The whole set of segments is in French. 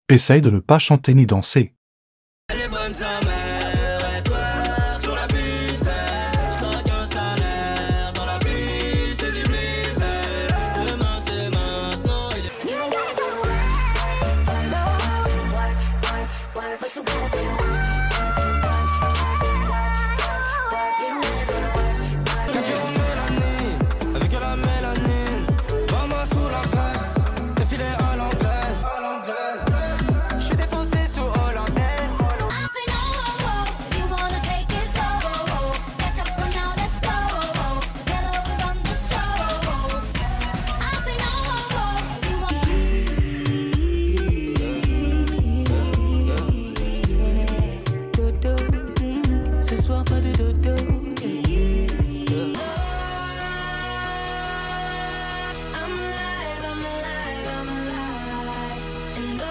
Essaye de ne pas chanter ni danser. Elle est bonne sa mère, et toi sur la piste, je craque un salaire dans la pluie, c'est du bliss. Demain c'est maintenant, il est... You ain't gotta go to work, but you gotta be Avec la mélanine, maman sous la glace, défilé à l'anglaise. J'suis défoncé sous hollandaise. I say no, you wanna take it slow. Catch up on now, let's go. Get over on the show. I say no, you want Dodo, ce soir pas de dodo. I'm alive, and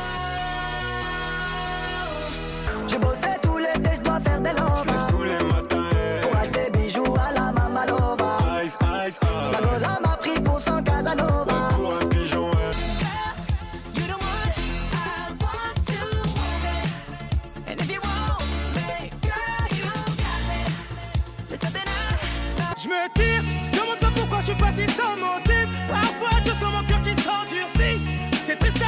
J'ai bossé tout l'été, je dois faire des lovas. Tous les matins, Pour acheter bijoux à la Mamalova. ice, La goza m'a pris pour son Casanova. pour un pigeon, You the one I want to hold it. And if you want me, girl, you got it. There's nothing Je me tire, demande pas pourquoi je suis parti sans motif. Parfois je sens mon cœur qui s'endurcit. C'est triste